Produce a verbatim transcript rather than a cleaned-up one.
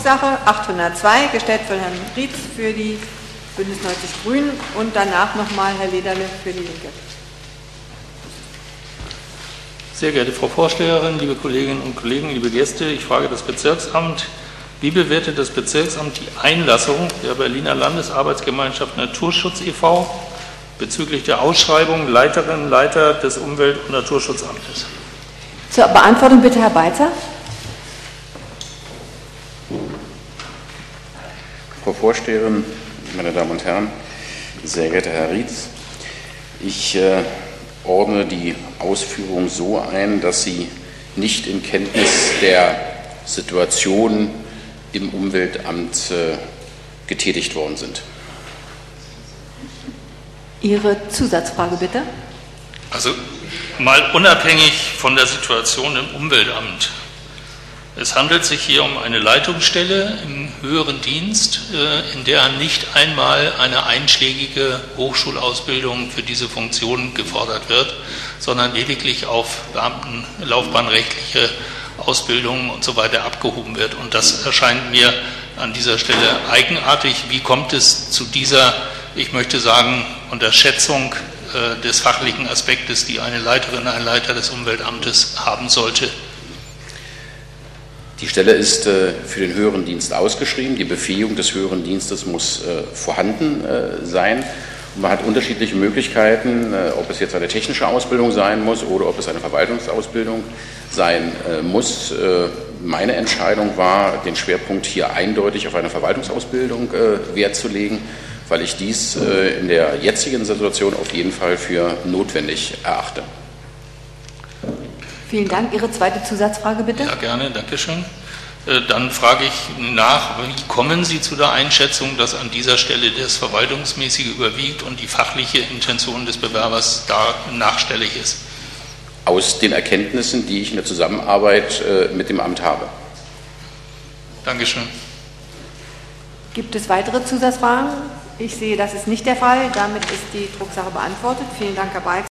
Drucksache achthundertzwei, gestellt von Herrn Rietz für die Bündnis neunzig Grünen und danach nochmal Herr Lederle für die Linke. Sehr geehrte Frau Vorsteherin, liebe Kolleginnen und Kollegen, liebe Gäste, ich frage das Bezirksamt: Wie bewertet das Bezirksamt die Einlassung der Berliner Landesarbeitsgemeinschaft Naturschutz e V bezüglich der Ausschreibung Leiterin und Leiter des Umwelt- und Naturschutzamtes? Zur Beantwortung bitte Herr Beitzer. Frau Vorsteherin, meine Damen und Herren, sehr geehrter Herr Rietz, ich äh, ordne die Ausführung so ein, dass Sie nicht in Kenntnis der Situation im Umweltamt äh, getätigt worden sind. Ihre Zusatzfrage bitte. Also mal unabhängig von der Situation im Umweltamt. Es handelt sich hier um eine Leitungsstelle im höheren Dienst, in der nicht einmal eine einschlägige Hochschulausbildung für diese Funktion gefordert wird, sondern lediglich auf beamtenlaufbahnrechtliche Ausbildungen und so weiter abgehoben wird. Und das erscheint mir an dieser Stelle eigenartig. Wie kommt es zu dieser, ich möchte sagen, Unterschätzung äh, des fachlichen Aspektes, die eine Leiterin, ein Leiter des Umweltamtes haben sollte? Die Stelle ist äh, für den höheren Dienst ausgeschrieben. Die Befähigung des höheren Dienstes muss äh, vorhanden äh, sein. Und man hat unterschiedliche Möglichkeiten, äh, ob es jetzt eine technische Ausbildung sein muss oder ob es eine Verwaltungsausbildung sein äh, muss. Äh, meine Entscheidung war, den Schwerpunkt hier eindeutig auf eine Verwaltungsausbildung äh, Wert zu legen, weil ich dies äh, in der jetzigen Situation auf jeden Fall für notwendig erachte. Vielen Dank. Ihre zweite Zusatzfrage bitte. Ja, gerne, danke schön. Dann frage ich nach, wie kommen Sie zu der Einschätzung, dass an dieser Stelle das Verwaltungsmäßige überwiegt und die fachliche Intention des Bewerbers da nachstellig ist? Aus den Erkenntnissen, die ich in der Zusammenarbeit mit dem Amt habe. Dankeschön. Gibt es weitere Zusatzfragen? Ich sehe, das ist nicht der Fall. Damit ist die Drucksache beantwortet. Vielen Dank, Herr Beitzer.